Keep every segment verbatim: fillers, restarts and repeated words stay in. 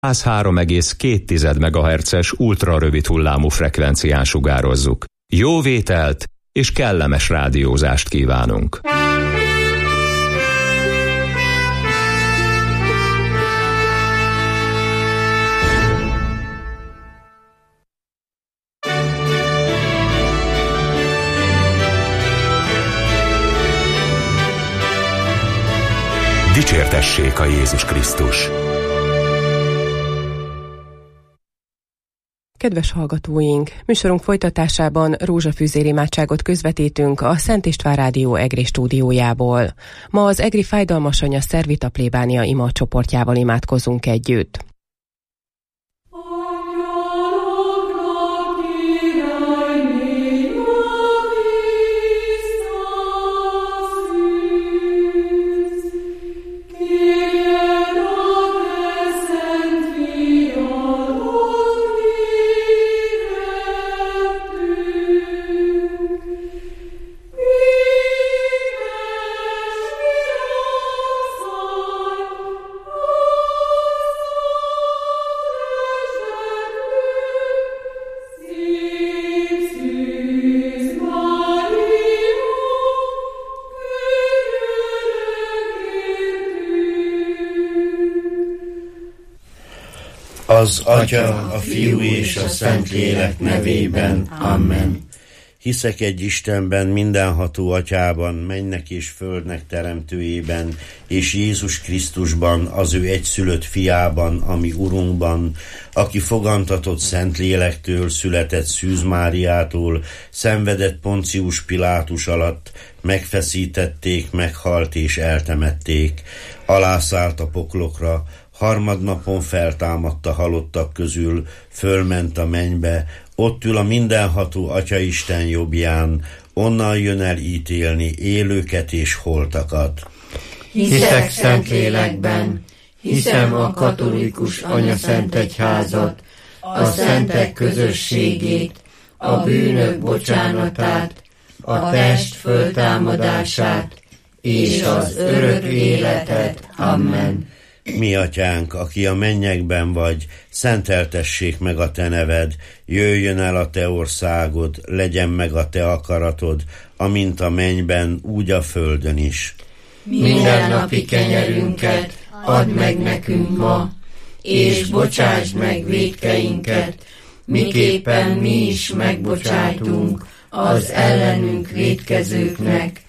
száz három egész két megahertzes ultrarövid hullámú frekvencián sugározzuk. Jó vételt és kellemes rádiózást kívánunk! Dicsértessék a Jézus Krisztus! Kedves hallgatóink, műsorunk folytatásában rózsafűzér imádságot közvetítünk a Szent István Rádió Egri stúdiójából. Ma az Egri Fájdalmas Anya Szervita plébánia ima csoportjával imádkozunk együtt. Az Atya, a Fiú és a Szentlélek nevében. Amen. Hiszek egy Istenben, mindenható Atyában, mennek és földnek teremtőjében, és Jézus Krisztusban, az ő egyszülött fiában, ami Urunkban, aki fogantatott Szentlélektől, született Szűz Máriától, szenvedett Poncius Pilátus alatt, megfeszítették, meghalt és eltemették, alászállt a poklokra, harmadnapon feltámadt a halottak közül, fölment a mennybe, ott ül a mindenható Atyaisten jobbján, onnan jön el ítélni élőket és holtakat. Hiszek Szentlélekben, hiszem a katolikus anyaszentegyházat, a szentek közösségét, a bűnök bocsánatát, a test föltámadását és az örök életet. Amen. Mi Atyánk, aki a mennyekben vagy, szenteltessék meg a te neved, jöjjön el a te országod, legyen meg a te akaratod, amint a mennyben, úgy a földön is. Mindennapi kenyerünket add meg nekünk ma, és bocsásd meg vétkeinket, miképpen mi is megbocsájtunk az ellenünk vétkezőknek,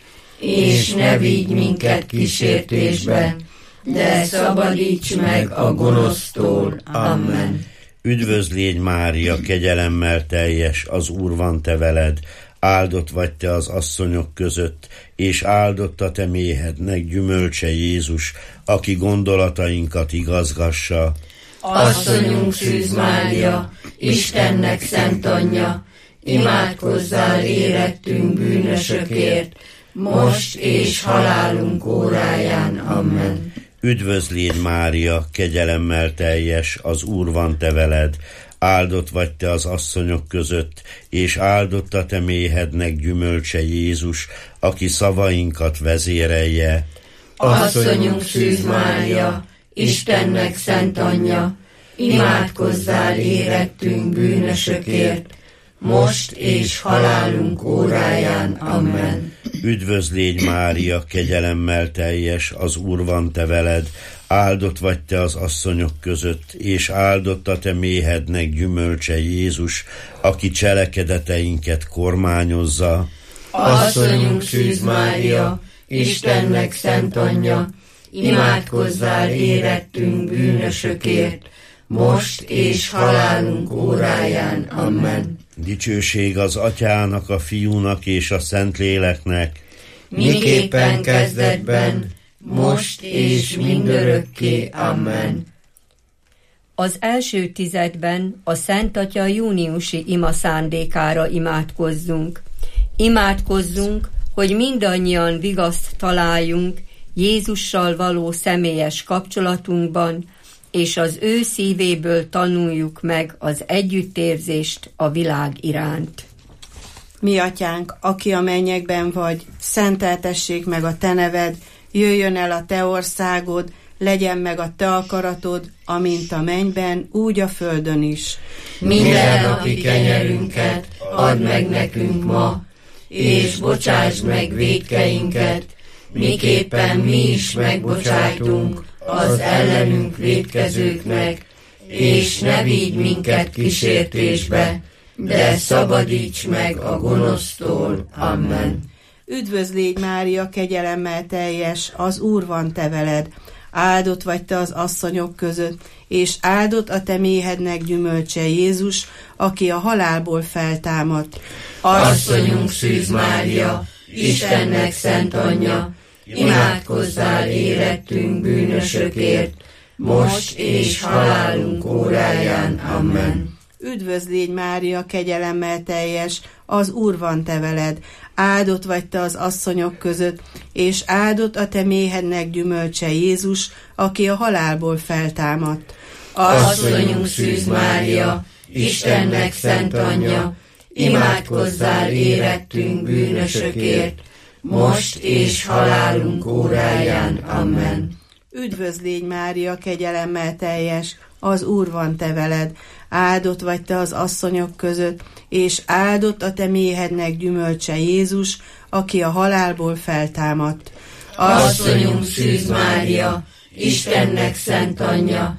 és ne vigy minket kísértésbe, de szabadíts meg a gonosztól. Amen. Üdvözlégy Mária, kegyelemmel teljes, az Úr van te veled, áldott vagy te az asszonyok között, és áldott a te méhednek gyümölcse Jézus, aki gondolatainkat igazgassa. Asszonyunk Szűz Mária, Istennek szent anyja, imádkozzál érettünk bűnösökért, most és halálunk óráján. Amen. Üdvözlégy Mária, kegyelemmel teljes, az Úr van te veled, áldott vagy te az asszonyok között, és áldott a te méhednek gyümölcse Jézus, aki szavainkat vezérelje. Asszonyunk Szűz Mária, Istennek szent anyja, imádkozzál érettünk bűnösökért, most és halálunk óráján. Amen. Üdvözlégy Mária, kegyelemmel teljes, az Úr van te veled, áldott vagy te az asszonyok között, és áldott a te méhednek gyümölcse Jézus, aki cselekedeteinket kormányozza. Asszonyunk Szűz Mária, Istennek szent anyja, imádkozzál érettünk bűnösökért, most és halálunk óráján. Amen. Dicsőség az Atyának, a Fiúnak és a Szentléleknek, miképpen kezdetben, most és mindörökké. Amen. Az első tizedben a Szent Atya júniusi ima szándékára imádkozzunk. Imádkozzunk, hogy mindannyian vigaszt találjunk Jézussal való személyes kapcsolatunkban, és az ő szívéből tanuljuk meg az együttérzést a világ iránt. Mi Atyánk, aki a mennyekben vagy, szenteltessék meg a te neved, jöjjön el a te országod, legyen meg a te akaratod, amint a mennyben, úgy a földön is. Mindennapi kenyerünket add meg nekünk ma, és bocsásd meg vétkeinket, miképpen mi is megbocsájtunk az ellenünk vétkezőknek, és ne vigy minket kísértésbe, de szabadíts meg a gonosztól. Amen. Üdvözl légy, Mária, kegyelemmel teljes, az Úr van te veled. Áldott vagy te az asszonyok között, és áldott a te méhednek gyümölcse, Jézus, aki a halálból feltámadt. Asszonyunk Szűz Mária, Istennek szent anyja, imádkozzál érettünk bűnösökért, most és halálunk óráján. Amen. Üdvözl légy, Mária, kegyelemmel teljes, az Úr van te veled. Áldott vagy te az asszonyok között, és áldott a te méhednek gyümölcse, Jézus, aki a halálból feltámadt. Asszonyunk Szűz Mária, Istennek szent anyja, imádkozzál érettünk bűnösökért, most és halálunk óráján. Amen. Üdvözl légy, Mária, kegyelemmel teljes, az Úr van te veled. Áldott vagy te az asszonyok között, és áldott a te méhednek gyümölcse, Jézus, aki a halálból feltámadt. Asszonyunk Szűz Mária, Istennek szent anyja,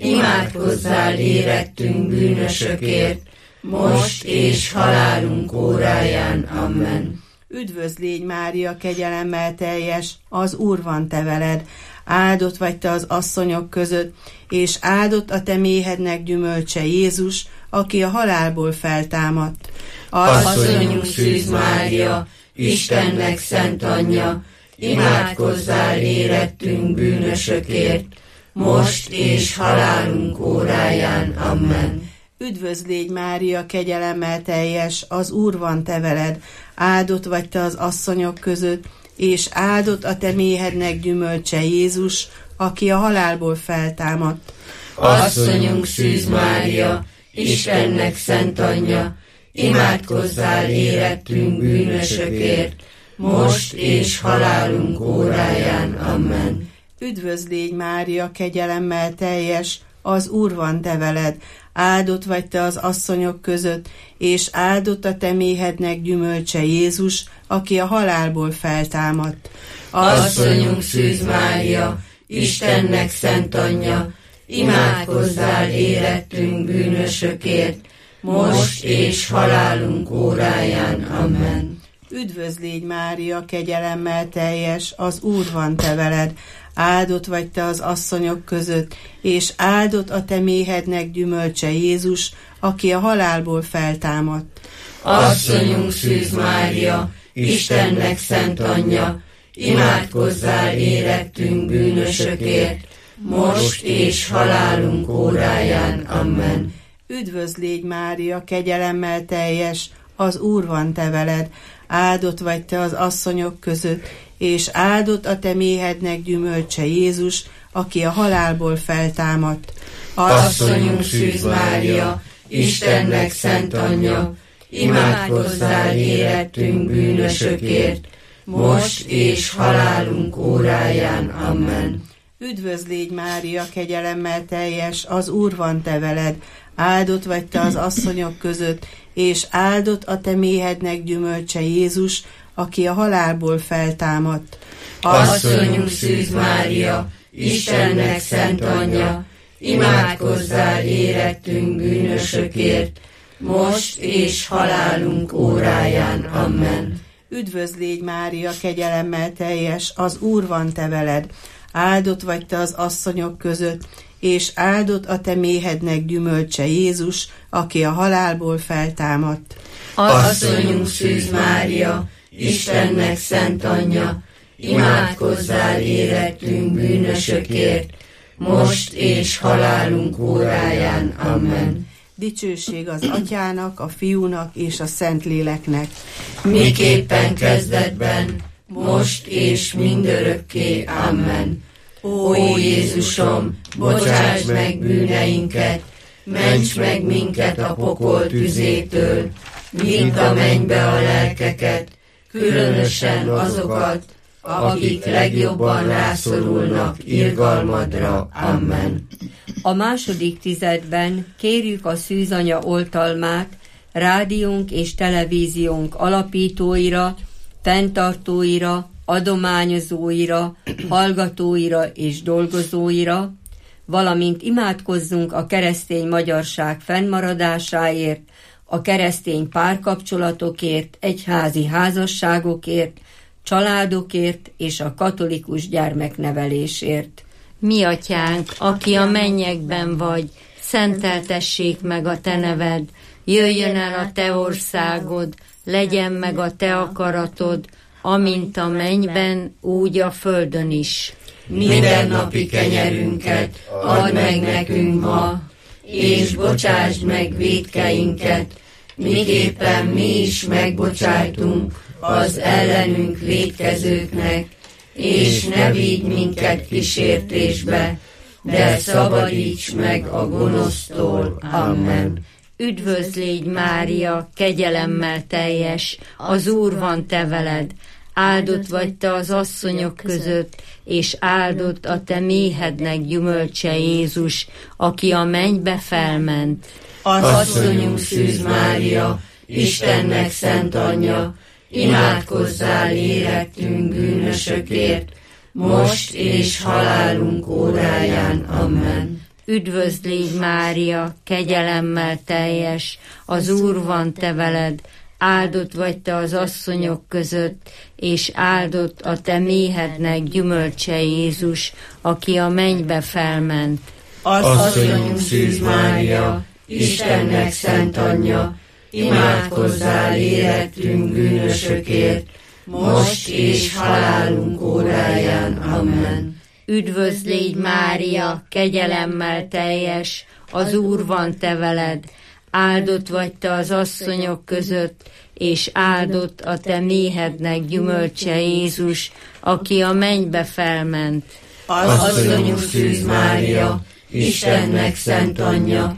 imádkozzál érettünk bűnösökért, most és halálunk óráján. Amen. Üdvözl légy, Mária, kegyelemmel teljes, az Úr van te veled. Áldott vagy te az asszonyok között, és áldott a te méhednek gyümölcse, Jézus, aki a halálból feltámadt. Asszonyunk Szűz Mária, Istennek szent anyja, imádkozzál érettünk bűnösökért, most és halálunk óráján. Amen. Üdvözl légy, Mária, kegyelemmel teljes, az Úr van te veled. Áldott vagy te az asszonyok között, és áldott a te méhednek gyümölcse, Jézus, aki a halálból feltámadt. Asszonyunk Szűz Mária, Istennek szent anyja, imádkozzál érettünk bűnösökért, most és halálunk óráján. Amen. Üdvözl légy, Mária, kegyelemmel teljes, az Úr van te veled. Áldott vagy te az asszonyok között, és áldott a te méhednek gyümölcse, Jézus, aki a halálból feltámadt. Asszonyunk Szűz Mária, Istennek szent anyja, imádkozzál érettünk bűnösökért, most és halálunk óráján. Amen. Üdvözl légy, Mária, kegyelemmel teljes, az Úr van te veled. Áldott vagy te az asszonyok között, és áldott a te méhednek gyümölcse, Jézus, aki a halálból feltámadt. Asszonyunk Szűz Mária, Istennek szent anyja, imádkozzál érettünk bűnösökért, most és halálunk óráján. Amen. Üdvözl légy, Mária, kegyelemmel teljes, az Úr van te veled. Áldott vagy te az asszonyok között, és áldott a te méhednek gyümölcse, Jézus, aki a halálból feltámadt. Asszonyunk Szűz Mária, Istennek szent anyja, imádkozzál érettünk bűnösökért, most és halálunk óráján. Amen. Üdvözl légy, Mária, kegyelemmel teljes, az Úr van te veled. Áldott vagy te az asszonyok között, és áldott a te méhednek gyümölcse, Jézus, aki a halálból feltámadt. Asszonyunk Szűz Mária, Istennek szent anyja, imádkozzál érettünk bűnösökért, most és halálunk óráján. Amen. Üdvözl légy, Mária, kegyelemmel teljes, az Úr van te veled. Áldott vagy te az asszonyok között, és áldott a te méhednek gyümölcse, Jézus, aki a halálból feltámadt. Asszonyunk Szűz Mária, Istennek szent anyja, imádkozzál érettünk bűnösökért, most és halálunk óráján. Amen. Dicsőség az Atyának, a Fiúnak és a Szentléleknek. Miképpen kezdetben, most és mindörökké. Amen. Ó Jézusom, bocsáss meg bűneinket, ments meg minket a pokol tüzétől, vidd a mennybe a lelkeket, különösen azokat, akik legjobban rászorulnak irgalmadra. Amen. A második tizedben kérjük a Szűzanya oltalmát rádiónk és televíziónk alapítóira, fenntartóira, adományozóira, hallgatóira és dolgozóira, valamint imádkozzunk a keresztény magyarság fennmaradásáért, a keresztény párkapcsolatokért, egyházi házasságokért, családokért és a katolikus gyermeknevelésért. Mi atyánk, aki a mennyekben vagy, szenteltessék meg a te neved, jöjjön el a te országod, legyen meg a te akaratod, amint a mennyben, úgy a földön is. Mindennapi kenyerünket add meg nekünk ma, és bocsásd meg vétkeinket, miképpen mi is megbocsájtunk az ellenünk vétkezőknek, és ne vigy minket kísértésbe, de szabadíts meg a gonosztól. Amen. Üdvözlégy Mária, kegyelemmel teljes, az Úr van te veled, áldott vagy te az asszonyok között, és áldott a te méhednek gyümölcse Jézus, aki a mennybe felment. Asszonyunk Szűz Mária, Istennek szent anyja, imádkozzál érettünk bűnösökért, most és halálunk óráján. Amen. Üdvözlégy Mária, kegyelemmel teljes, az Úr van te veled, áldott vagy te az asszonyok között, és áldott a te méhednek gyümölcse Jézus, aki a mennybe felment. Asszonyunk Szűz Mária, Istennek szent anyja, imádkozzál érettünk bűnösökért, most és halálunk óráján. Amen. Üdvözlégy Mária, kegyelemmel teljes, az Úr van te veled, áldott vagy te az asszonyok között, és áldott a te méhednek gyümölcse Jézus, aki a mennybe felment. Asszonyunk Szűz Mária, Istennek szent anyja,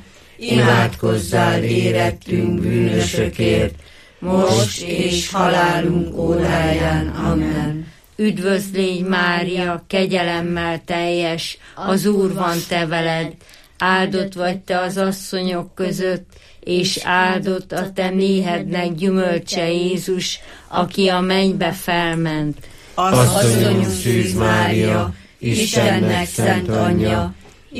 imádkozzál érettünk bűnösökért, most és halálunk óráján. Amen. Üdvözlégy Mária, kegyelemmel teljes, az Úr van te veled, áldott vagy te az asszonyok között, és áldott a te méhednek gyümölcse Jézus, aki a mennybe felment. Asszonyunk Szűz Mária, Istennek szent anyja,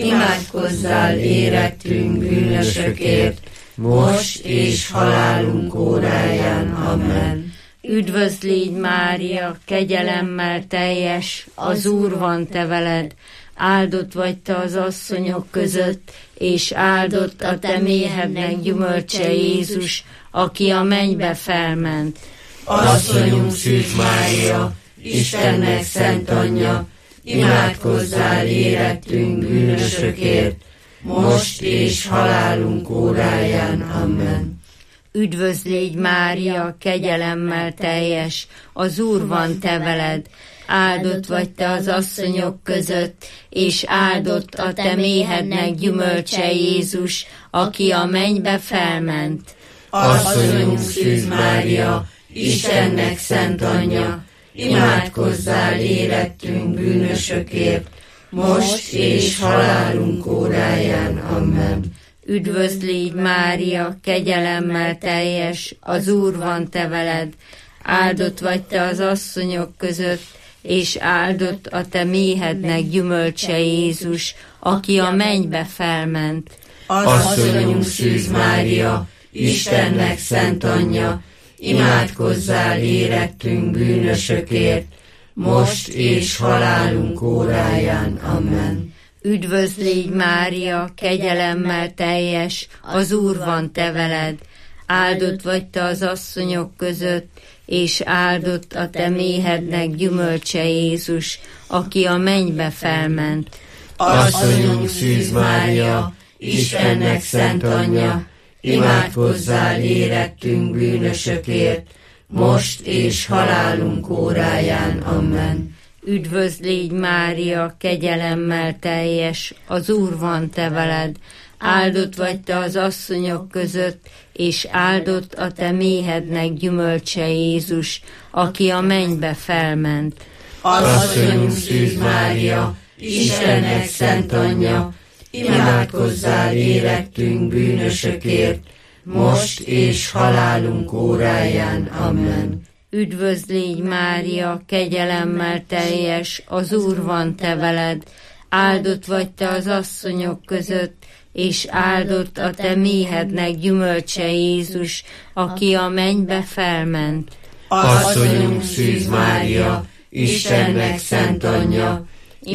imádkozzál érettünk bűnösökért, most és halálunk óráján. Amen. Üdvözlégy Mária, kegyelemmel teljes, az Úr van te veled, áldott vagy te az asszonyok között, és áldott a te méhednek gyümölcse Jézus, aki a mennybe felment. Asszonyunk Szűz Mária, Istennek szent anyja, imádkozzál érettünk bűnösökért, most és halálunk óráján. Amen. Üdvözlégy Mária, kegyelemmel teljes, az Úr van te veled, áldott vagy te az asszonyok között, és áldott a te méhednek gyümölcse Jézus, aki a mennybe felment. Asszonyunk Szűz Mária, Istennek szent anyja, imádkozzál érettünk bűnösökért, most és halálunk óráján. Amen. Üdvözlégy Mária, kegyelemmel teljes, az Úr van te veled, áldott vagy te az asszonyok között, és áldott a te méhednek gyümölcse Jézus, aki a mennybe felment. Asszonyunk Szűz Mária, Istennek szent anyja, imádkozzál érettünk bűnösökért, most és halálunk óráján. Amen. Üdvözlégy Mária, kegyelemmel teljes, az Úr van te veled, áldott vagy te az asszonyok között, és áldott a te méhednek gyümölcse Jézus, aki a mennybe felment. Asszonyunk Szűz Mária, Istennek szent anyja, imádkozzál érettünk bűnösökért, most és halálunk óráján. Amen. Üdvözlégy Mária, kegyelemmel teljes, az Úr van te veled, áldott vagy te az asszonyok között, és áldott a te méhednek gyümölcse Jézus, aki a mennybe felment. Asszonyunk Szűz Mária, Istennek szent anyja, imádkozzál érettünk bűnösökért, most és halálunk óráján. Amen. Üdvözl légy, Mária, kegyelemmel teljes, az Úr van te veled, áldott vagy te az asszonyok között, és áldott a te méhednek gyümölcse Jézus, aki a mennybe felment. Asszonyunk Szűz Mária, Istennek szent anyja,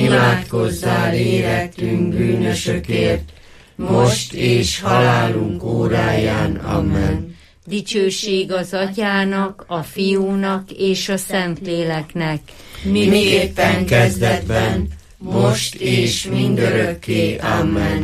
imádkozzál érettünk bűnösökért, most és halálunk óráján. Amen. Dicsőség az Atyának, a Fiúnak és a Szentléleknek, miképpen kezdetben, most és mindörökké. Amen.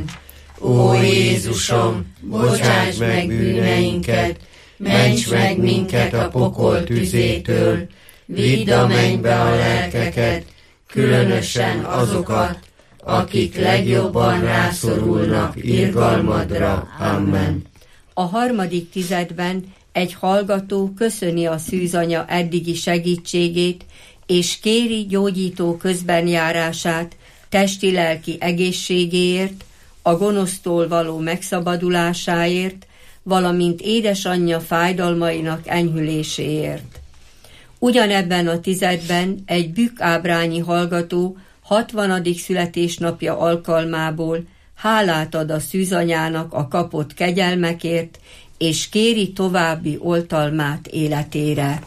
Ó Jézusom, bocsáss meg bűneinket, ments meg minket a pokol tüzétől, vidd a mennybe a lelkeket, különösen azokat, akik legjobban rászorulnak irgalmadra. Amen. A harmadik tizedben egy hallgató köszöni a szűzanya eddigi segítségét, és kéri gyógyító közbenjárását testi-lelki egészségéért, a gonosztól való megszabadulásáért, valamint édesanyja fájdalmainak enyhüléséért. Ugyanebben a tizedben egy bükkábrányi hallgató hatvanadik születésnapja alkalmából hálát ad a szűzanyának a kapott kegyelmekért, és kéri további oltalmát életére.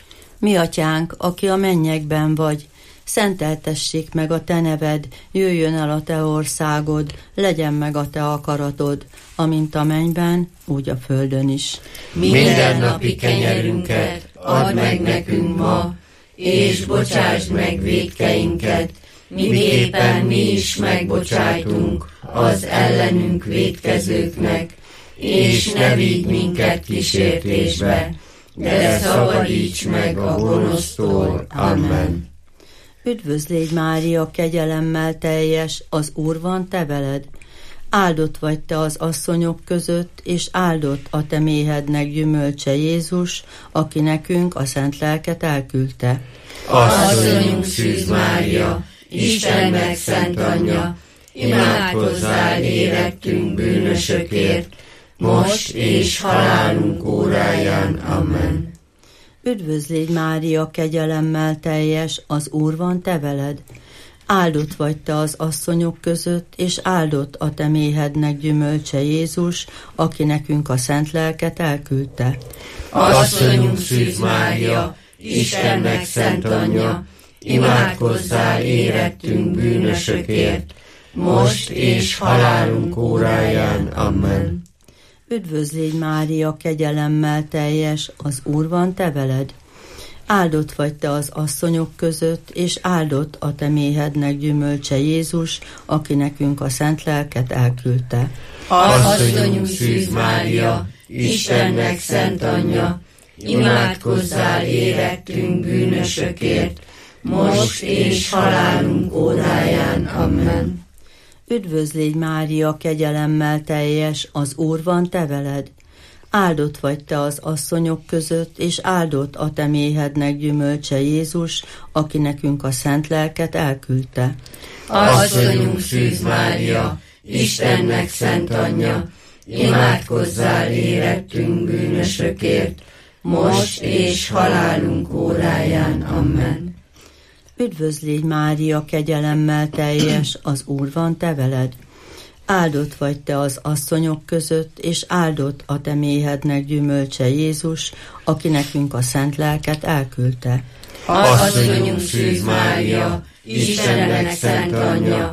Mi atyánk, aki a mennyekben vagy, szenteltessék meg a te neved, jöjjön el a te országod, legyen meg a te akaratod, amint a mennyben, úgy a földön is. Mindennapi kenyerünket add meg nekünk ma, és bocsásd meg vétkeinket, miképpen mi is megbocsájtunk az ellenünk vétkezőknek, és ne vigy minket kísértésbe, de szabadíts meg a gonosztól. Amen. Üdvözl légy, Mária, kegyelemmel teljes, az Úr van te veled. Áldott vagy te az asszonyok között, és áldott a te méhednek gyümölcse Jézus, aki nekünk a szent lelket elküldte. Asszonyunk Szűz Mária, Istennek szent anyja, imádkozzál érettünk bűnösökért, most és halálunk óráján. Amen. Üdvözl légy, Mária, kegyelemmel teljes, az Úr van te veled. Áldott vagy te az asszonyok között, és áldott a te méhednek gyümölcse Jézus, aki nekünk a szent lelket elküldte. Asszonyunk Szűz Mária, Istennek szent anyja, imádkozzál érettünk bűnösökért, most és halálunk óráján. Amen. Üdvözl légy, Mária, kegyelemmel teljes, az Úr van te veled. Áldott vagy te az asszonyok között, és áldott a te méhednek gyümölcse Jézus, aki nekünk a szent lelket elküldte. Asszonyunk Szűz Mária, Istennek szent anyja, imádkozzál érettünk bűnösökért, most és halálunk óráján. Amen. Üdvözl légy, Mária, kegyelemmel teljes, az Úr van te veled. Áldott vagy te az asszonyok között, és áldott a te méhednek gyümölcse Jézus, aki nekünk a szent lelket elküldte. Asszonyunk Szűz Mária, Istennek szent anyja, imádkozzál érettünk bűnösökért, most és halálunk óráján. Amen. Üdvözl légy, Mária, kegyelemmel teljes, az Úr van te veled. Áldott vagy te az asszonyok között, és áldott a te méhednek gyümölcse Jézus, aki nekünk a szent lelket elküldte. Asszonyunk Szűz Mária, Istennek szent anyja,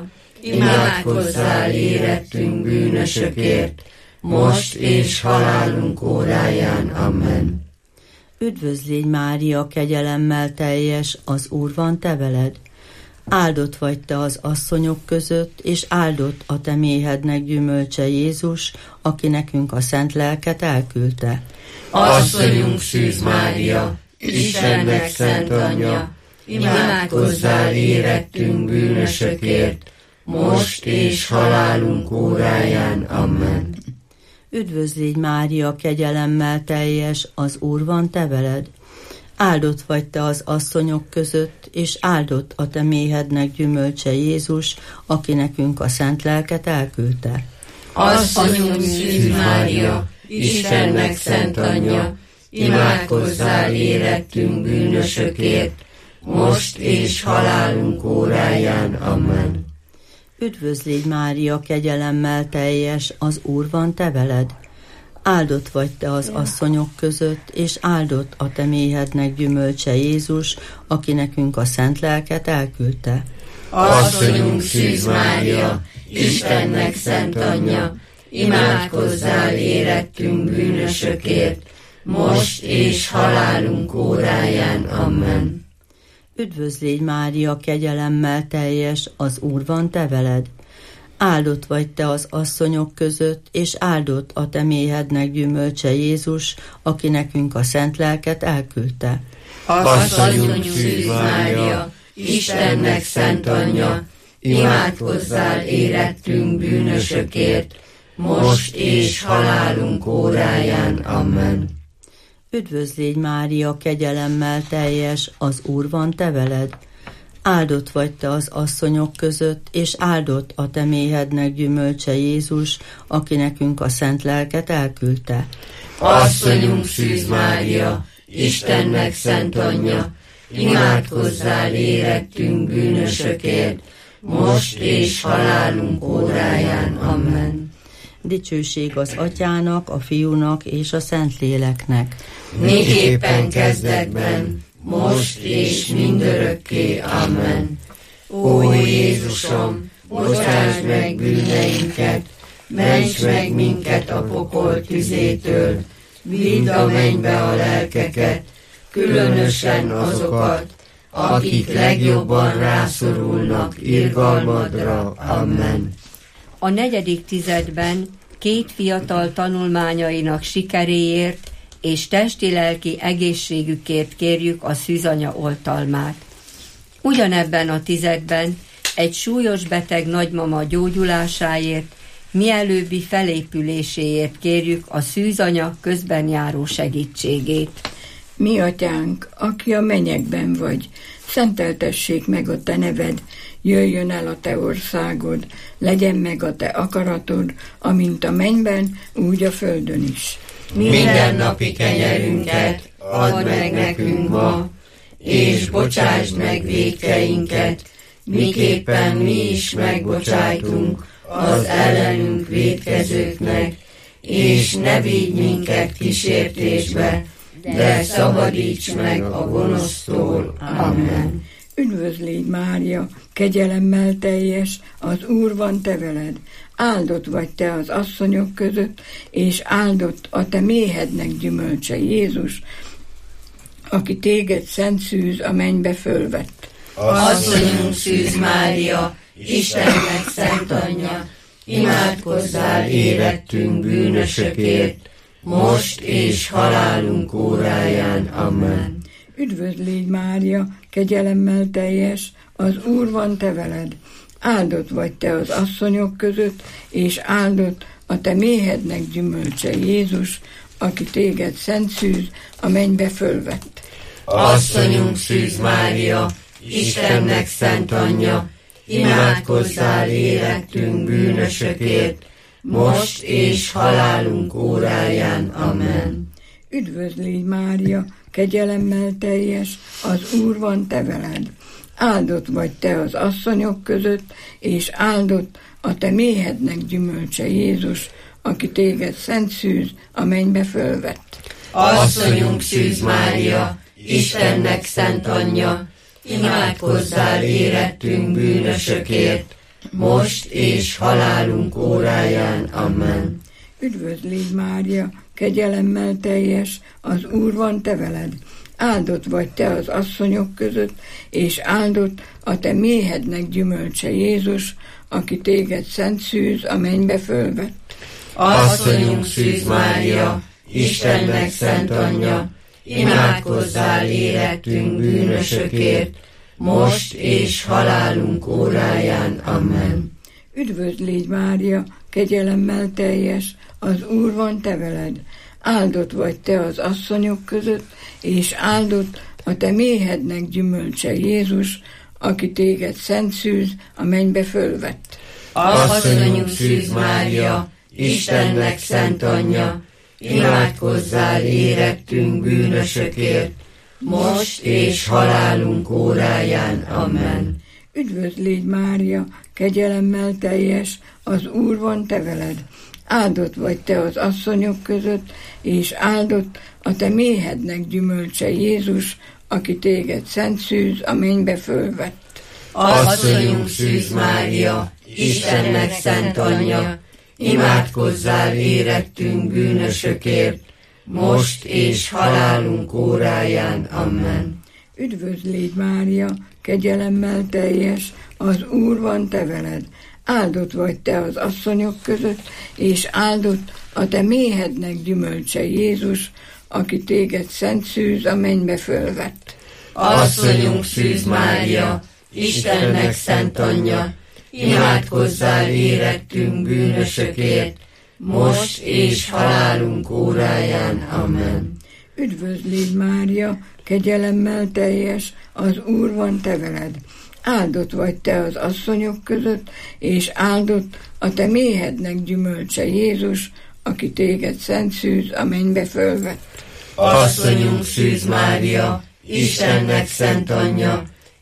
imádkozzál érettünk bűnösökért, most és halálunk óráján. Amen. Üdvözl légy, Mária, kegyelemmel teljes, az Úr van te veled. Áldott vagy te az asszonyok között, és áldott a te méhednek gyümölcse Jézus, aki nekünk a szent lelket elküldte. Asszonyunk Szűz Mária, Istennek szent anyja, imádkozzál érettünk bűnösökért, most és halálunk óráján. Amen. Üdvözl légy, Mária, kegyelemmel teljes, az Úr van te veled. Áldott vagy te az asszonyok között, és áldott a te méhednek gyümölcse Jézus, aki nekünk a szent lelket elküldte. Asszonyunk Szűz Mária, Istennek szent anyja, imádkozzál érettünk bűnösökért, most és halálunk óráján. Amen. Üdvözlégy Mária, kegyelemmel teljes, az Úr van te veled. Áldott vagy te az asszonyok között, és áldott a te méhednek gyümölcse Jézus, aki nekünk a szent lelket elküldte. Asszonyunk Szűz Mária, Istennek szent anyja, imádkozzál érettünk bűnösökért, most és halálunk óráján. Amen. Üdvözlégy Mária, kegyelemmel teljes, az Úr van te veled. Áldott vagy te az asszonyok között, és áldott a te méhednek gyümölcse Jézus, aki nekünk a szent lelket elküldte. Asszonyunk Szűz Mária, Istennek szent anyja, imádkozzál érettünk bűnösökért, most és halálunk óráján. Amen. Üdvözlégy Mária, kegyelemmel teljes, az Úr van te veled. Áldott vagy te az asszonyok között, és áldott a te méhednek gyümölcse Jézus, aki nekünk a szent lelket elküldte. Asszonyunk Szűz Mária, Istennek szent anyja, imádkozzál érettünk bűnösökért, most és halálunk óráján. Amen. Dicsőség az Atyának, a Fiúnak és a Szentléleknek. Miképpen kezdetben, most és mindörökké. Amen. Ó Jézusom, bocsásd meg bűneinket, ments meg minket a pokol tüzétől, vidd a mennybe a lelkeket, különösen azokat, akik legjobban rászorulnak irgalmadra. Amen. A negyedik tizedben két fiatal tanulmányainak sikeréért és testi-lelki egészségükért kérjük a szűzanya oltalmát. Ugyanebben a tizedben egy súlyos beteg nagymama gyógyulásáért, mielőbbi felépüléséért kérjük a szűzanya közben járó segítségét. Mi atyánk, aki a mennyekben vagy, szenteltessék meg a te neved, jöjjön el a te országod, legyen meg a te akaratod, amint a mennyben, úgy a földön is. Minden napi kenyerünket add meg nekünk ma, és bocsásd meg vétkeinket, miképpen mi is megbocsájtunk az ellenünk vétkezőknek, és ne vigy minket kísértésbe, de szabadíts meg a gonosztól. Amen. Üdvözlégy Mária, kegyelemmel teljes, az Úr van te veled. Áldott vagy te az asszonyok között, és áldott a te méhednek gyümölcse Jézus, aki téged szent szűz a mennybe fölvett. Asszonyunk Szűz Mária, Istennek szent anyja, imádkozzál érettünk bűnösökért, most és halálunk óráján. Amen. Üdvözlégy Mária, kegyelemmel teljes, az Úr van te veled. Áldott vagy te az asszonyok között, és áldott a te méhednek gyümölcse Jézus, aki téged szent szűz a mennybe fölvett. Asszonyunk Szűz Mária, Istennek szent anyja, imádkozzál érettünk bűnösökért, most és halálunk óráján. Amen. Üdvözlégy Mária, kegyelemmel teljes, az Úr van te veled. Áldott vagy te az asszonyok között, és áldott a te méhednek gyümölcse Jézus, aki téged szent szűz a mennybe fölvett. Asszonyunk Szűz Mária, Istennek szent anyja, imádkozzál érettünk bűnösökért, most és halálunk óráján. Amen. Üdvözlégy Mária, kegyelemmel teljes, az Úr van te veled. Áldott vagy te az asszonyok között, és áldott a te méhednek gyümölcse Jézus, aki téged szent szűz a mennybe fölvett. Asszonyunk Szűz Mária, Istennek szent anyja, imádkozzál érettünk bűnösökért, most és halálunk óráján. Amen. Üdvözlégy Mária, kegyelemmel teljes, az Úr van te veled. áldott vagy te az asszonyok között, és áldott a te méhednek gyümölcse Jézus, aki téged szent szűz a mennybe fölvett. Asszonyunk Szűz Mária, Istennek szent anyja, imádkozzál érettünk bűnösökért, most és halálunk óráján. Amen. Üdvözl légy Mária, kegyelemmel teljes, az Úr van te veled. Áldott vagy te az asszonyok között, és áldott a te méhednek gyümölcse Jézus, aki téged szent szűz a mennybe fölvett. Asszonyunk Szűz Mária, Istennek szent anyja, imádkozzál érettünk bűnösökért, most és halálunk óráján. Amen. Üdvözl légy Mária, kegyelemmel teljes, az Úr van te veled. Áldott vagy te az asszonyok között, és áldott a te méhednek gyümölcse Jézus, aki téged szent szűz a mennybe fölvett. Asszonyunk Szűz Mária, Istennek szent anyja, imádkozzál érettünk bűnösökért, most és halálunk óráján. Amen. Üdvözl légy Mária, kegyelemmel teljes, az Úr van te veled. Áldott vagy te az asszonyok között, és áldott a te méhednek gyümölcse Jézus, aki téged szent szűz a mennybe fölvett. Asszonyunk Szűz Mária, Istennek szent anyja,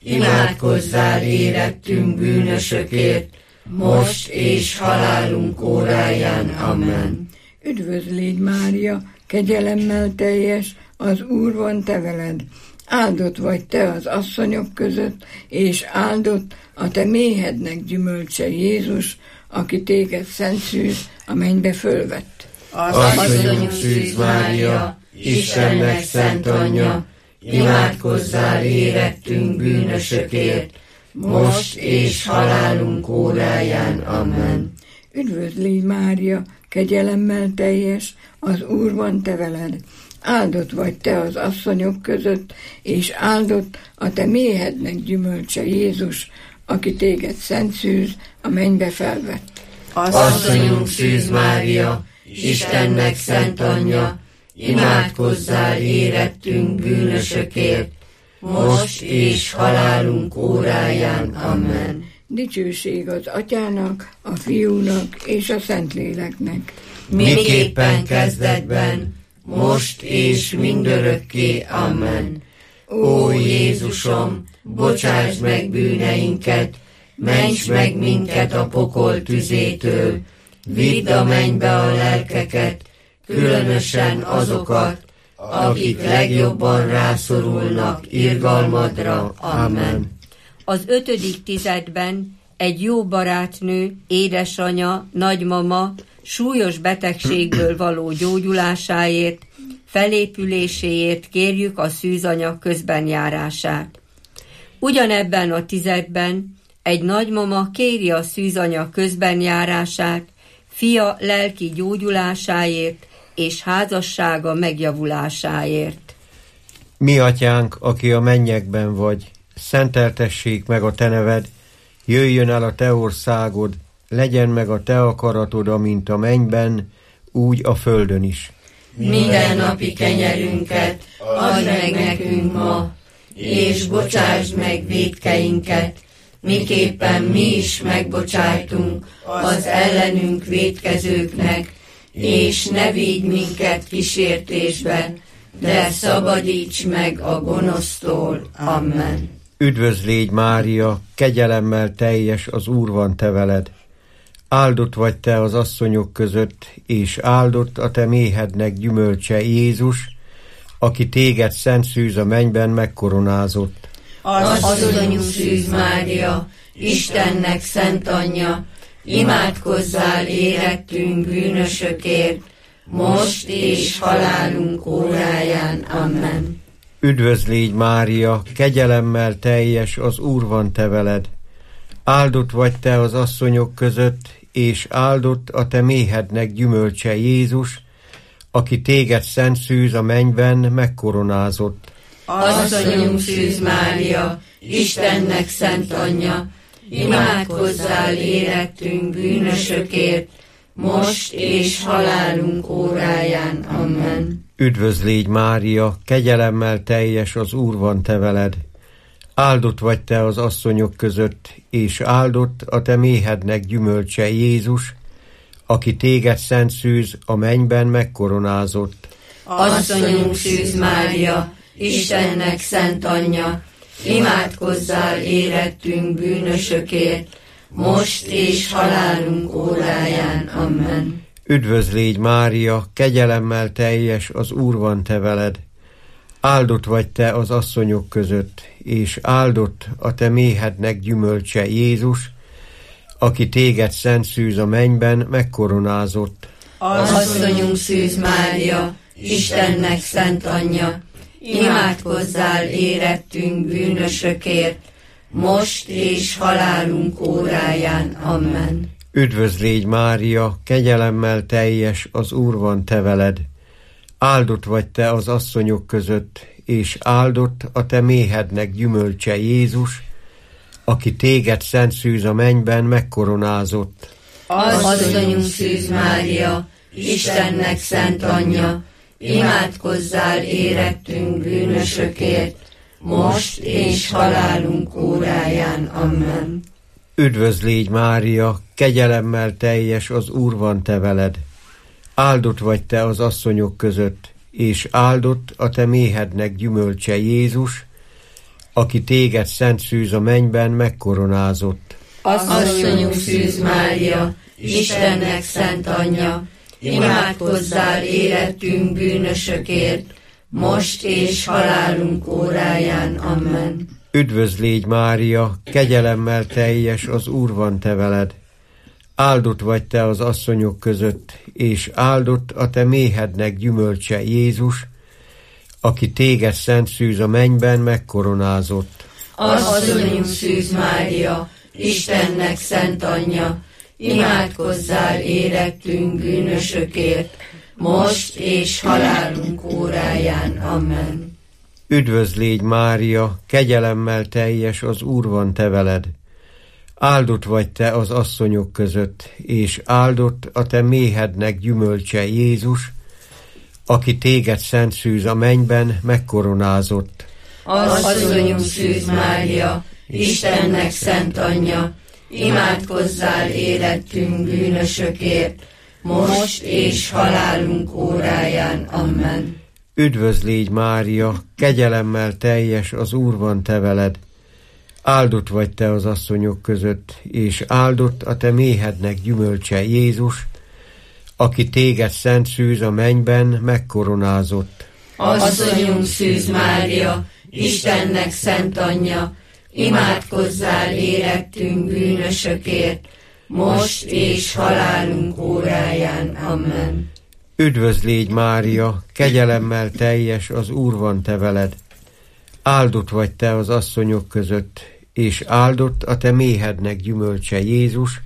imádkozzál érettünk bűnösökért, most és halálunk óráján. Amen. Üdvözl légy Mária, kegyelemmel teljes, az Úr van te veled. Áldott vagy te az asszonyok között, és áldott a te méhednek gyümölcse Jézus, aki téged szent szűz a mennybe fölvett. Asszonyunk Szűz Mária, Istennek szent anyja, imádkozzál érettünk bűnösökért, most és halálunk óráján. Amen. Üdvözl légy Mária, kegyelemmel teljes, az Úr van te veled. Áldott vagy te az asszonyok között, és áldott a te méhednek gyümölcse Jézus, aki téged szent szűz a mennybe felvett. Asszonyunk Szűz Mária, Istennek szent anyja, imádkozzál érettünk bűnösökért, most és halálunk óráján. Amen. Dicsőség az Atyának, a Fiúnak és a Szentléleknek. Miképpen kezdetben, most és mindörökké. Amen. Ó Jézusom, bocsáss meg bűneinket, ments meg minket a pokol tüzétől, vidd a mennybe a lelkeket, különösen azokat, akik legjobban rászorulnak irgalmadra. Amen. Az ötödik tizedben egy jó barátnő, édesanya, nagymama súlyos betegségből való gyógyulásáért, felépüléséért kérjük a szűzanya közbenjárását. Ugyanebben a tizedben egy nagymama kéri a szűzanya közbenjárását, fia lelki gyógyulásáért és házassága megjavulásáért. Mi atyánk, aki a mennyekben vagy, szenteltessék meg a te neved, jöjjön el a te országod, legyen meg a te akaratod, amint a mennyben, úgy a földön is. Minden napi kenyerünket add meg nekünk ma, és bocsásd meg vétkeinket, miképpen mi is megbocsájtunk az ellenünk vétkezőknek, és ne vigy minket kísértésbe, de szabadíts meg a gonosztól. Amen. Üdvözl légy Mária, kegyelemmel teljes, az Úr van te veled. Áldott vagy te az asszonyok között, és áldott a te méhednek gyümölcse Jézus, aki téged szent szűz a mennyben megkoronázott. Asszonyunk Szűz Mária, Istennek szent anyja, imádkozzál érettünk bűnösökért, most és halálunk óráján. Amen. Üdvözl légy Mária, kegyelemmel teljes, az Úr van te veled. Áldott vagy te az asszonyok között, és áldott a te méhednek gyümölcse Jézus, aki téged szent szűz a mennyben megkoronázott. Asszonyunk Szűz Mária, Istennek szent anyja, imádkozzál érettünk bűnösökért, most és halálunk óráján. Amen. Üdvözlégy Mária, kegyelemmel teljes, az Úr van te veled. Áldott vagy te az asszonyok között, és áldott a te méhednek gyümölcse Jézus, aki téged szent szűz a mennyben megkoronázott. Asszonyunk Szűz Mária, Istennek szent anyja, imádkozzál érettünk bűnösökért, most és halálunk óráján. Amen. Üdvözlégy Mária, kegyelemmel teljes, az Úr van te veled. Áldott vagy te az asszonyok között, és áldott a te méhednek gyümölcse Jézus, aki téged szent szűz a mennyben megkoronázott. Asszonyunk Szűz Mária, Istennek szent anyja, imádkozzál érettünk bűnösökért, most és halálunk óráján. Amen. Üdvözlégy Mária, kegyelemmel teljes, az Úr van te veled. Áldott vagy te az asszonyok között, és áldott a te méhednek gyümölcse Jézus, aki téged szent szűz a mennyben megkoronázott. Asszonyunk Szűz Mária, Istennek szent anyja, imádkozzál érettünk bűnösökért, most és halálunk óráján. Amen. Üdvözlégy Mária, kegyelemmel teljes, az Úr van te veled. Áldott vagy te az asszonyok között, és áldott a te méhednek gyümölcse Jézus, aki téged szent szűz a mennyben megkoronázott. Asszonyunk Szűz Mária, Istennek szent anyja, imádkozzál érettünk bűnösökért, most és halálunk óráján. Amen. Üdvözlégy Mária, kegyelemmel teljes, az Úr van te veled. Áldott vagy te az asszonyok között, és áldott a te méhednek gyümölcse Jézus, aki téged szent szűz a mennyben megkoronázott. Asszonyunk Szűz Mária, Istennek szent anyja, imádkozzál érettünk bűnösökért, most és halálunk óráján. Amen. Üdvözlégy Mária, kegyelemmel teljes, az Úr van te veled. Áldott vagy te az asszonyok között, és áldott a te méhednek gyümölcse Jézus, aki téged szent szűz a mennyben megkoronázott. Asszonyunk Szűz Mária, Istennek szent anyja, imádkozzál érettünk bűnösökért, most és halálunk óráján. Amen. Üdvözlégy Mária, kegyelemmel teljes, az Úr van te veled. Áldott vagy te az asszonyok között, és áldott a te méhednek gyümölcse Jézus, aki téged szent szűz a mennyben megkoronázott. Asszonyunk Szűz Mária, Istennek szent anyja, imádkozzál érettünk bűnösökért, most és halálunk óráján. Amen. Üdvözlégy Mária, kegyelemmel teljes, az Úr van te veled. Áldott vagy te az asszonyok között, és áldott a te méhednek gyümölcse Jézus,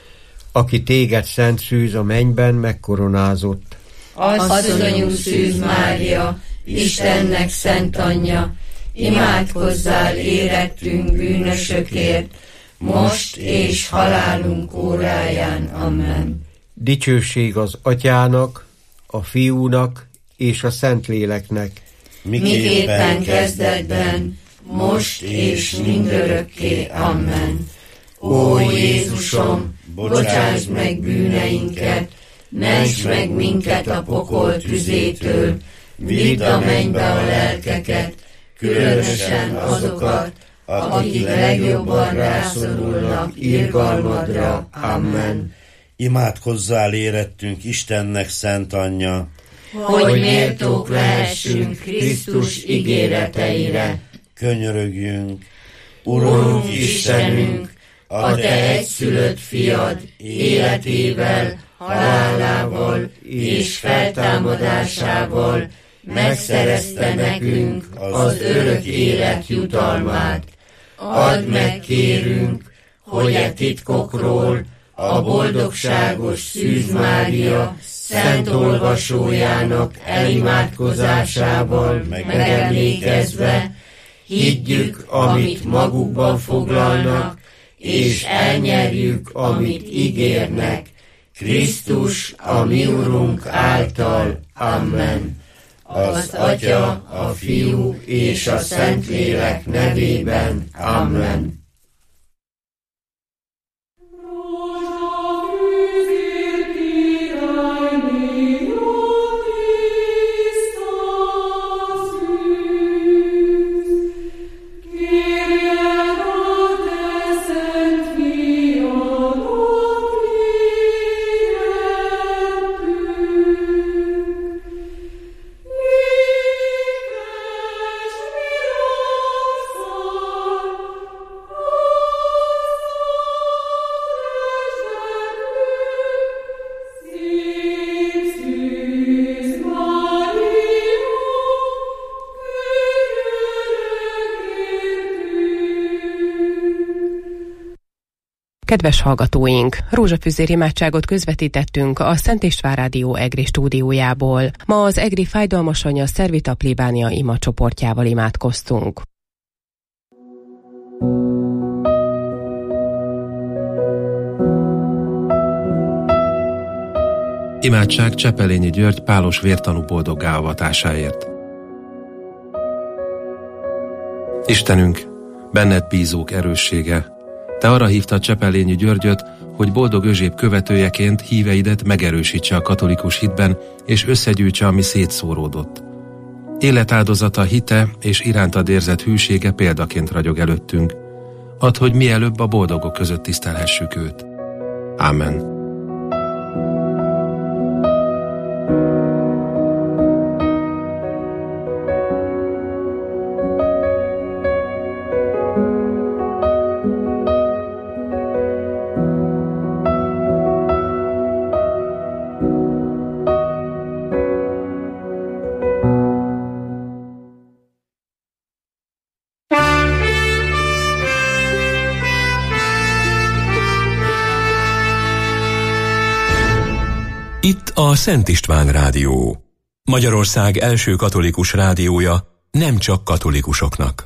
aki téged szent szűz a mennyben megkoronázott. Asszonyunk Szűz Mária, Istennek szent anyja, imádkozzál érettünk bűnösökért, most és halálunk óráján. Amen. Dicsőség az Atyának, a Fiúnak és a Szentléleknek, miképpen kezdetben, most és mindörökké. Amen. Ó Jézusom, bocsásd meg bűneinket, ments meg minket a pokol tüzétől, vidd a mennybe a lelkeket, különösen azokat, akik legjobban rászorulnak irgalmadra. Amen. Imádkozzál érettünk Istennek szent anyja, hogy méltók lehessünk Krisztus ígéreteire. Könyörögjünk. Urunk Istenünk, a te egyszülött fiad életével, halálával és feltámadásával megszerezte nekünk az örök élet jutalmát. Add meg, kérünk, hogy e titkokról a boldogságos Szűz Mária szent olvasójának elimádkozásával megemlékezve higgyük, amit magukban foglalnak, és elnyerjük, amit ígérnek. Krisztus, a mi Urunk által. Amen. Az Atya, a Fiú és a Szentlélek nevében. Amen. Kedves hallgatóink, rózsafüzér imádságot közvetítettünk a Szent István Rádió Egri stúdiójából. Ma az Egri Fájdalmas Anya Szervita plébánia ima csoportjával imádkoztunk. Imádság Csepelényi György pálos vértanú boldoggá avatásáért. Istenünk, benned bízók erőssége, te arra hívtad Csepelényi Györgyöt, hogy boldog Özséb követőjeként híveidet megerősítse a katolikus hitben, és összegyűjtse, ami szétszóródott. Életáldozata, hite és irántad érzett hűsége példaként ragyog előttünk. Add, hogy mielőbb a boldogok között tisztelhessük őt. Ámen. Itt a Szent István Rádió, Magyarország első katolikus rádiója, nem csak katolikusoknak.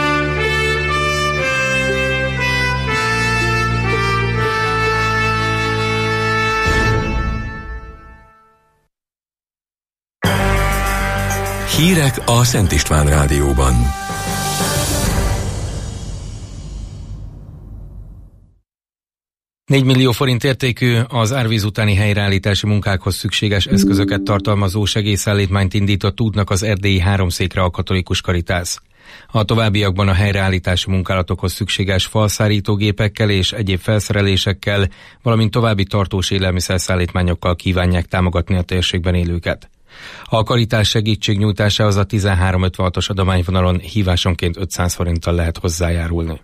Hírek a Szent István Rádióban. négy millió forint értékű, az árvíz utáni helyreállítási munkákhoz szükséges eszközöket tartalmazó segélyszállítmányt indított útnak az erdélyi háromszékre a katolikus Karitász. A továbbiakban a helyreállítási munkálatokhoz szükséges falszárítógépekkel és egyéb felszerelésekkel, valamint további tartós élelmiszerszállítmányokkal kívánják támogatni a térségben élőket. A Karitás segítségnyújtásához a tizenhárom ötvenhatos adományvonalon hívásonként ötszáz forinttal lehet hozzájárulni.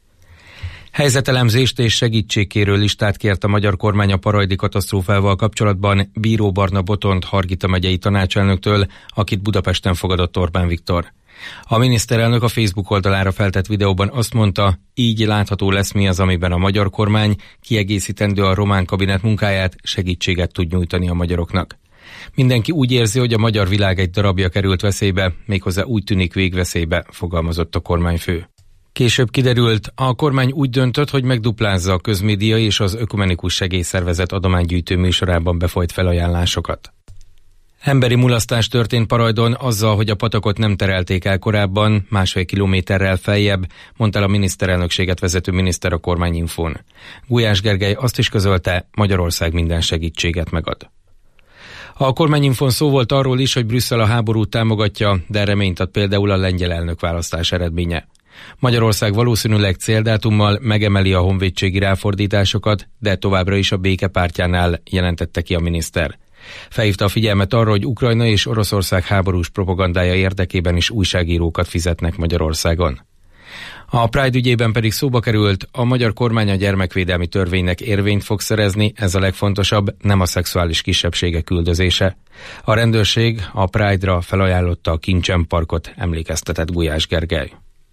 Helyzetelemzést és segítségkérő listát kért a magyar kormány a parajdi katasztrófával kapcsolatban Bíró Barna Botont Hargita megyei tanácselnöktől, akit Budapesten fogadott Orbán Viktor. A miniszterelnök a Facebook oldalára feltett videóban azt mondta, így látható lesz, mi az, amiben a magyar kormány kiegészítendő a román kabinet munkáját, segítséget tud nyújtani a magyaroknak. Mindenki úgy érzi, hogy a magyar világ egy darabja került veszélybe, méghozzá úgy tűnik végveszélybe, fogalmazott a kormányfő. Később kiderült, a kormány úgy döntött, hogy megduplázza a közmédia és az Ökumenikus Segélyszervezet adománygyűjtő műsorában befolyt felajánlásokat. Emberi mulasztás történt Parajdon azzal, hogy a patakot nem terelték el korábban, másfél kilométerrel feljebb, mondta el a miniszterelnökséget vezető miniszter a kormányinfón. Gulyás Gergely azt is közölte, Magyarország minden segítséget megad. A kormányinfón szó volt arról is, hogy Brüsszel a háborút támogatja, de reményt ad például a lengyel elnökválasztás eredménye. Magyarország valószínűleg céldátummal megemeli a honvédségi ráfordításokat, de továbbra is a békepártjánál, jelentette ki a miniszter. Felhívta a figyelmet arra, hogy Ukrajna és Oroszország háborús propagandája érdekében is újságírókat fizetnek Magyarországon. A Pride ügyében pedig szóba került, a magyar kormány a gyermekvédelmi törvénynek érvényt fog szerezni, ez a legfontosabb, nem a szexuális kisebbségek üldözése. A rendőrség a Pride-ra felajánlotta a Kincsen parkot, emlékeztetett Gulyás Gergely.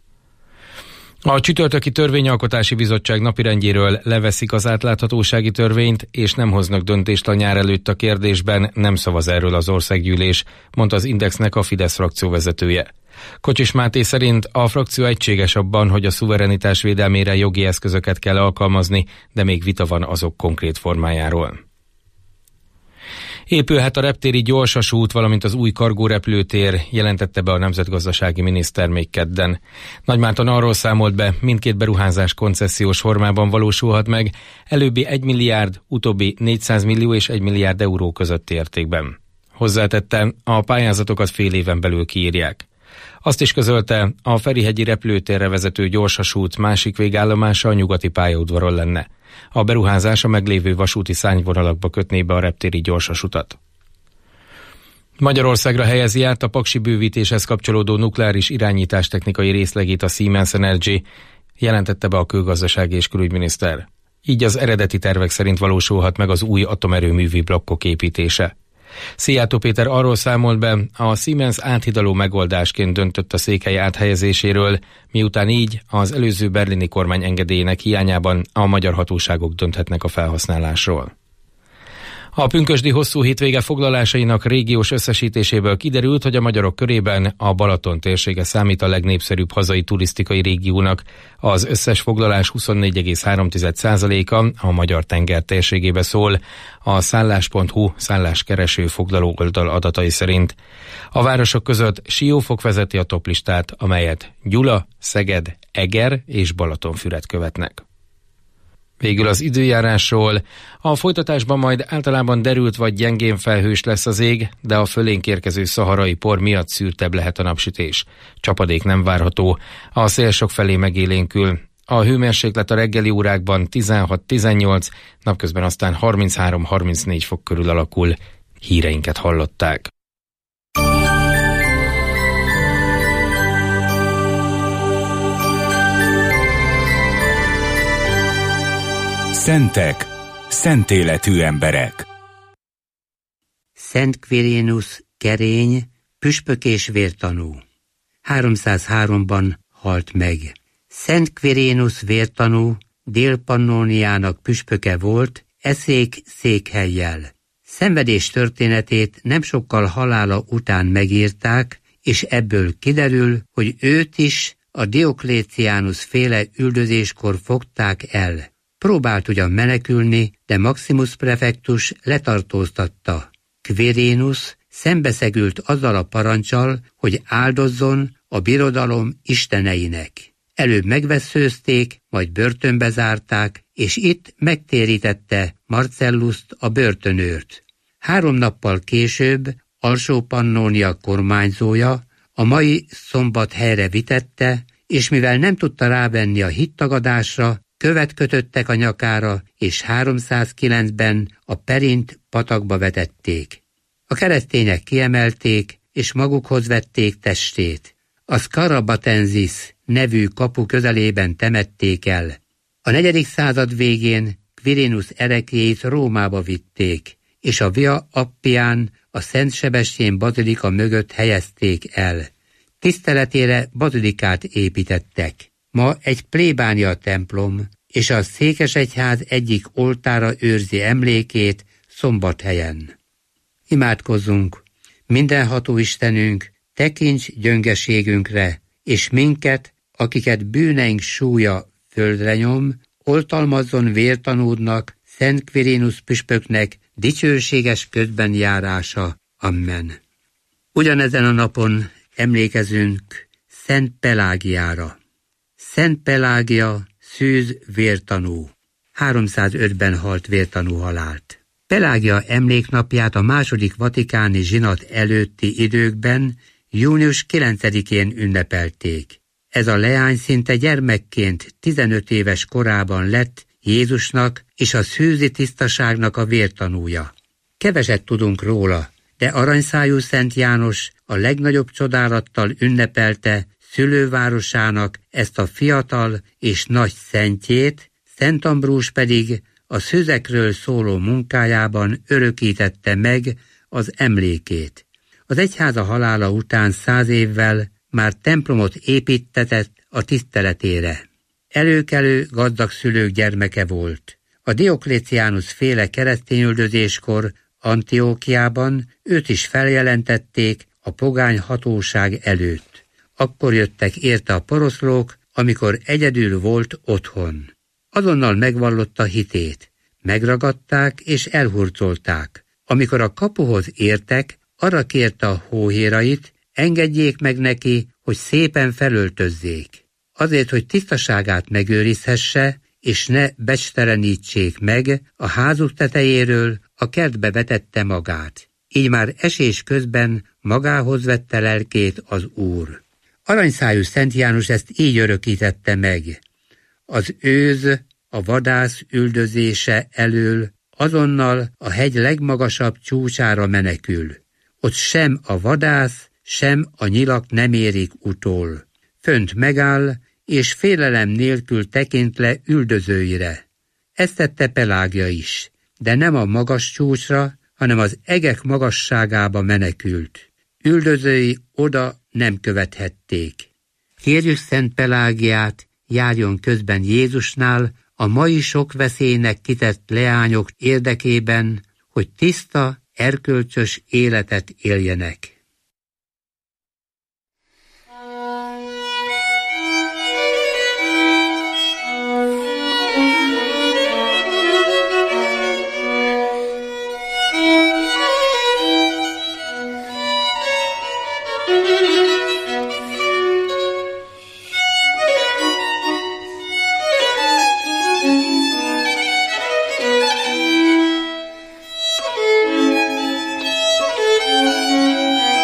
A csütörtöki törvényalkotási bizottság napirendjéről leveszik az átláthatósági törvényt, és nem hoznak döntést a nyár előtt a kérdésben, nem szavaz erről az országgyűlés, mondta az Indexnek a Fidesz frakció vezetője. Kocsis Máté szerint a frakció egységes abban, hogy a szuverenitás védelmére jogi eszközöket kell alkalmazni, de még vita van azok konkrét formájáról. Épülhet a reptéri gyorsasút, valamint az új kargórepülőtér, jelentette be a nemzetgazdasági miniszter még kedden. Nagymárton arról számolt be, mindkét beruházás koncesziós formában valósulhat meg, előbbi egy milliárd, utóbbi négyszáz millió és egy milliárd euró közötti értékben. Hozzátette, a pályázatokat fél éven belül kiírják. Azt is közölte, a Ferihegyi repülőtérre vezető gyorsasút másik végállomása a nyugati pályaudvaron lenne. A beruházás a meglévő vasúti szárnyvonalakba kötné be a reptéri gyorsasutat. Magyarországra helyezi át a paksi bővítéshez kapcsolódó nukleáris irányítás technikai részlegét a Siemens Energy, jelentette be a külgazdasági és külügyminiszter. Így az eredeti tervek szerint valósulhat meg az új atomerőművi blokkok építése. Szijjártó Péter arról számolt be, a Siemens áthidaló megoldásként döntött a székhely áthelyezéséről, miután így az előző berlini kormány engedélyének hiányában a magyar hatóságok dönthetnek a felhasználásról. A pünkösdi hosszú hétvége foglalásainak régiós összesítéséből kiderült, hogy a magyarok körében a Balaton térsége számít a legnépszerűbb hazai turisztikai régiónak. Az összes foglalás huszonnégy egész három százaléka a magyar tenger térségébe szól, a szállás pont hu szálláskereső foglaló oldal adatai szerint. A városok között Siófok vezeti a toplistát, amelyet Gyula, Szeged, Eger és Balatonfüred követnek. Végül az időjárásról. A folytatásban majd általában derült vagy gyengén felhős lesz az ég, de a fölénk érkező szaharai por miatt szűrtebb lehet a napsütés. Csapadék nem várható, a szél sok felé megélénkül. A hőmérséklet a reggeli órákban tizenhat-tizennyolc, napközben aztán harminchárom-harmincnégy fok körül alakul. Híreinket hallották. Szentek, szent életű emberek. Szent Quirinus kerény, püspök és vértanú. háromszázháromban halt meg. Szent Quirinus vértanú Dél-Pannóniának püspöke volt, eszék székhellyel. Szenvedés történetét nem sokkal halála után megírták, és ebből kiderül, hogy őt is a Diokléciánus féle üldözéskor fogták el. Próbált ugyan menekülni, de Maximus prefektus letartóztatta. Quirinus szembeszegült azzal a parancsal, hogy áldozzon a birodalom isteneinek. Előbb megvesszőzték, majd börtönbe zárták, és itt megtérítette Marcellust a börtönőrt. Három nappal később Alsó-Pannónia kormányzója a mai Szombathelyre vitette, és mivel nem tudta rávenni a hittagadásra, követ kötöttek a nyakára, és háromszázkilencben a Perint patakba vetették. A keresztények kiemelték, és magukhoz vették testét. A Scarabatensis nevű kapu közelében temették el. A negyedik század végén Quirinus ereklyét Rómába vitték, és a Via Appián a Szent Sebestyén bazilika mögött helyezték el. Tiszteletére bazilikát építettek. Ma egy plébánia templom, és a székesegyház egyik oltára őrzi emlékét Szombathelyen. Imádkozzunk! Mindenható Istenünk, tekints gyöngeségünkre, és minket, akiket bűneink súlya földre nyom, oltalmazzon vértanúdnak, Szent Quirinus püspöknek dicsőséges ködben járása. Amen. Ugyanezen a napon emlékezünk Szent Pelágiára. Szent Pelágia, szűz vértanú. háromszázötben halt vértanú halált. Pelágia emléknapját a második vatikáni zsinat előtti időkben június kilencedikén ünnepelték. Ez a leány szinte gyermekként tizenöt éves korában lett Jézusnak és a szűzi tisztaságnak a vértanúja. Keveset tudunk róla, de aranyszájú Szent János a legnagyobb csodálattal ünnepelte szülővárosának ezt a fiatal és nagy szentjét, Szent Ambrus pedig a szüzekről szóló munkájában örökítette meg az emlékét. Az egyháza halála után száz évvel már templomot építtetett a tiszteletére. Előkelő gazdag szülők gyermeke volt. A Diokléciánus féle keresztényüldözéskor Antiókiában őt is feljelentették a pogány hatóság előtt. Akkor jöttek érte a poroszlók, amikor egyedül volt otthon. Azonnal megvallotta hitét. Megragadták és elhurcolták. Amikor a kapuhoz értek, arra kérte a hóhérait, engedjék meg neki, hogy szépen felöltözzék. Azért, hogy tisztaságát megőrizhesse, és ne becstelenítsék meg, a házuk tetejéről a kertbe vetette magát. Így már esés közben magához vette lelkét az Úr. Aranyszájú Szent János ezt így örökítette meg. Az őz, a vadász üldözése elől azonnal a hegy legmagasabb csúcsára menekül. Ott sem a vadász, sem a nyilak nem érik utol. Fönt megáll, és félelem nélkül tekint le üldözőire. Ezt tette Pelágia is, de nem a magas csúcsra, hanem az egek magasságába menekült. Üldözői oda nem követhették. Kérjük Szent Pelágiát, járjon közben Jézusnál a mai sok veszélynek kitett leányok érdekében, hogy tiszta, erkölcsös életet éljenek. Thank you.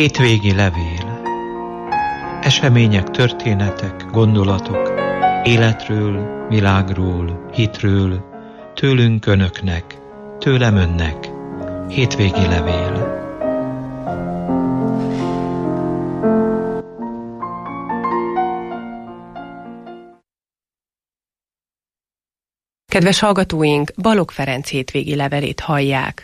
Hétvégi levél. Események, történetek, gondolatok, életről, világról, hitről, tőlünk önöknek, tőlem önnek. Hétvégi levél. Kedves hallgatóink, Balogh Ferenc hétvégi levelét hallják.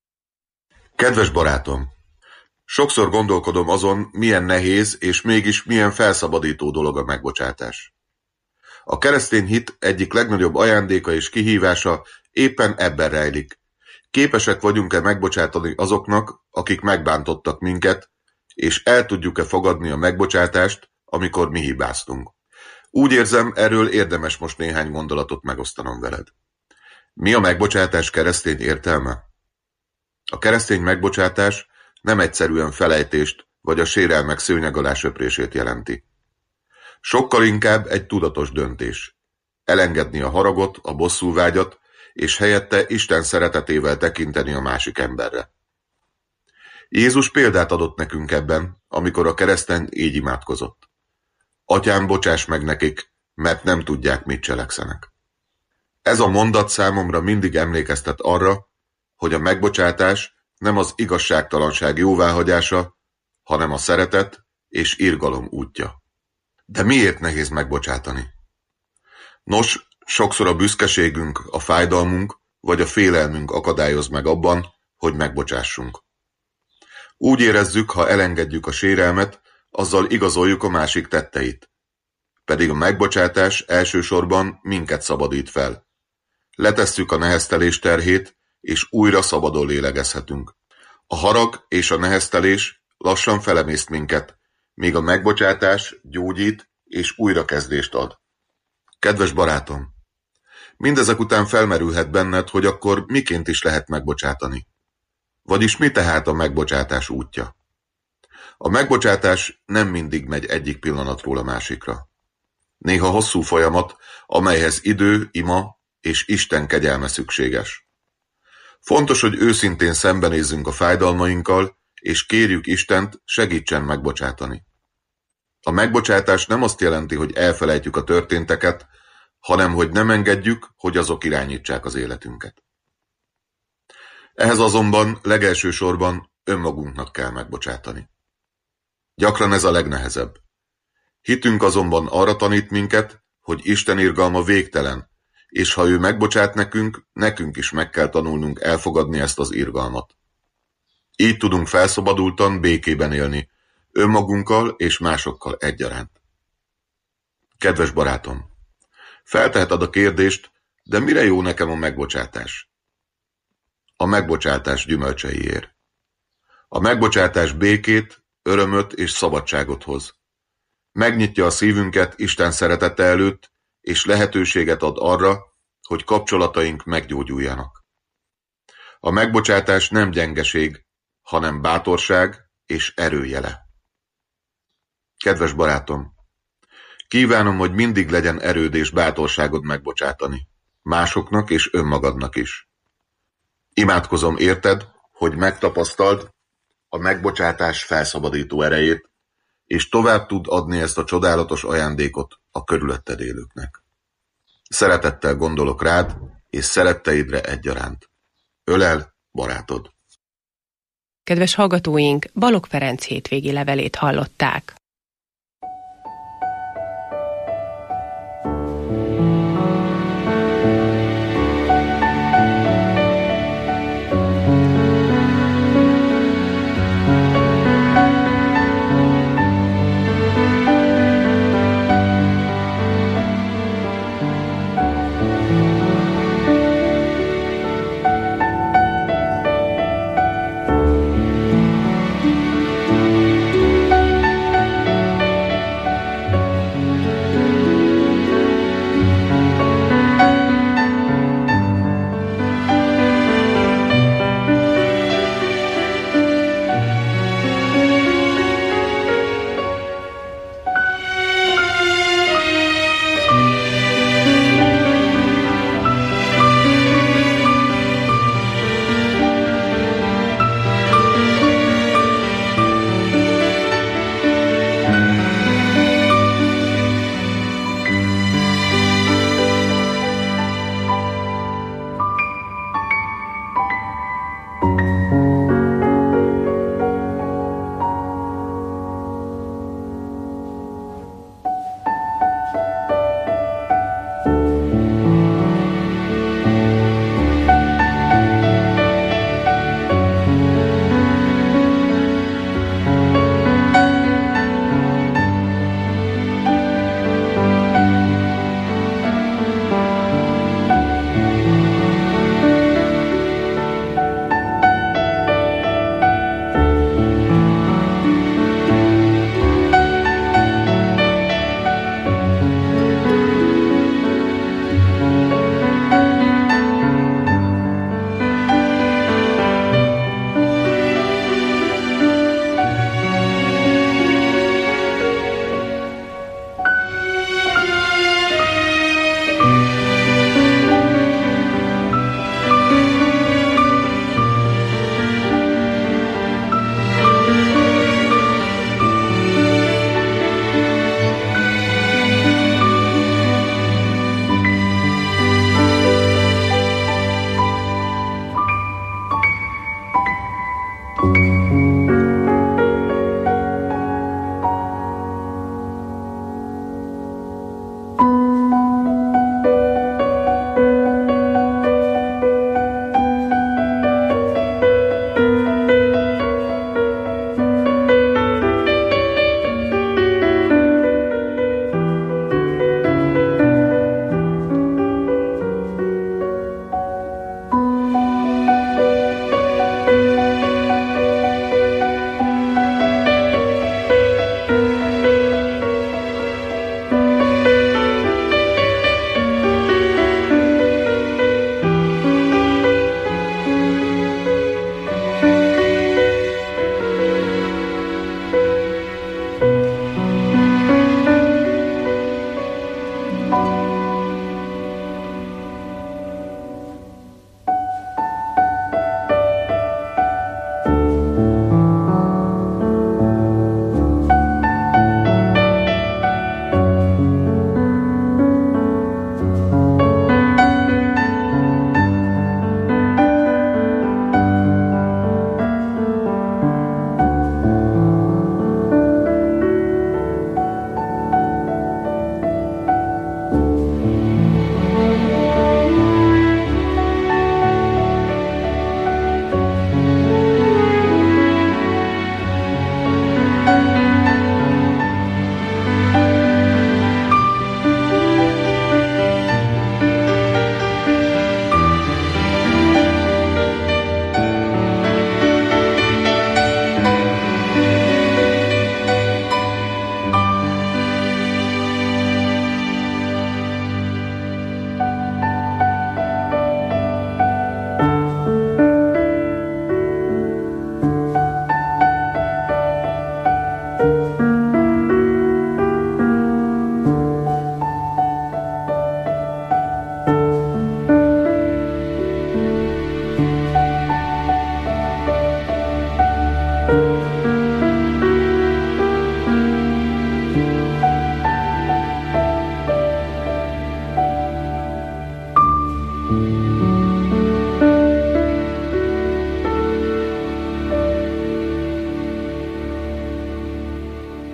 Kedves barátom! Sokszor gondolkodom azon, milyen nehéz és mégis milyen felszabadító dolog a megbocsátás. A keresztény hit egyik legnagyobb ajándéka és kihívása éppen ebben rejlik. Képesek vagyunk-e megbocsátani azoknak, akik megbántottak minket, és el tudjuk-e fogadni a megbocsátást, amikor mi hibáztunk. Úgy érzem, erről érdemes most néhány gondolatot megosztanom veled. Mi a megbocsátás keresztény értelme? A keresztény megbocsátás nem egyszerűen felejtést vagy a sérelmek szőnyeg alá söprését jelenti. Sokkal inkább egy tudatos döntés. Elengedni a haragot, a bosszúvágyat, és helyette Isten szeretetével tekinteni a másik emberre. Jézus példát adott nekünk ebben, amikor a kereszten így imádkozott. Atyám, bocsáss meg nekik, mert nem tudják, mit cselekszenek. Ez a mondat számomra mindig emlékeztet arra, hogy a megbocsátás nem az igazságtalanság jóváhagyása, hanem a szeretet és irgalom útja. De miért nehéz megbocsátani? Nos, sokszor a büszkeségünk, a fájdalmunk vagy a félelmünk akadályoz meg abban, hogy megbocsássunk. Úgy érezzük, ha elengedjük a sérelmet, azzal igazoljuk a másik tetteit. Pedig a megbocsátás elsősorban minket szabadít fel. Letesszük a neheztelés terhét, és újra szabadon lélegezhetünk. A harag és a neheztelés lassan felemészt minket, míg a megbocsátás gyógyít és újrakezdést ad. Kedves barátom! Mindezek után felmerülhet benned, hogy akkor miként is lehet megbocsátani. Vagyis mi tehát a megbocsátás útja? A megbocsátás nem mindig megy egyik pillanatról a másikra. Néha hosszú folyamat, amelyhez idő, ima és Isten kegyelme szükséges. Fontos, hogy őszintén szembenézzünk a fájdalmainkkal, és kérjük Istent, segítsen megbocsátani. A megbocsátás nem azt jelenti, hogy elfelejtjük a történteket, hanem hogy nem engedjük, hogy azok irányítsák az életünket. Ehhez azonban legelső sorban önmagunknak kell megbocsátani. Gyakran ez a legnehezebb. Hitünk azonban arra tanít minket, hogy Isten irgalma végtelen, és ha ő megbocsát nekünk, nekünk is meg kell tanulnunk elfogadni ezt az irgalmat. Így tudunk felszabadultan békében élni, önmagunkkal és másokkal egyaránt. Kedves barátom! Felteheted a kérdést, de mire jó nekem a megbocsátás? A megbocsátás gyümölcseiért. A megbocsátás békét, örömöt és szabadságot hoz. Megnyitja a szívünket Isten szeretete előtt, és lehetőséget ad arra, hogy kapcsolataink meggyógyuljanak. A megbocsátás nem gyengeség, hanem bátorság és erőjele. Kedves barátom! Kívánom, hogy mindig legyen erőd és bátorságod megbocsátani, másoknak és önmagadnak is. Imádkozom érted, hogy megtapasztald a megbocsátás felszabadító erejét, és tovább tud adni ezt a csodálatos ajándékot a körülötted élőknek. Szeretettel gondolok rád, és szeretteidre egyaránt. Ölel, barátod! Kedves hallgatóink, Balogh Ferenc hétvégi levelét hallották. Thank you.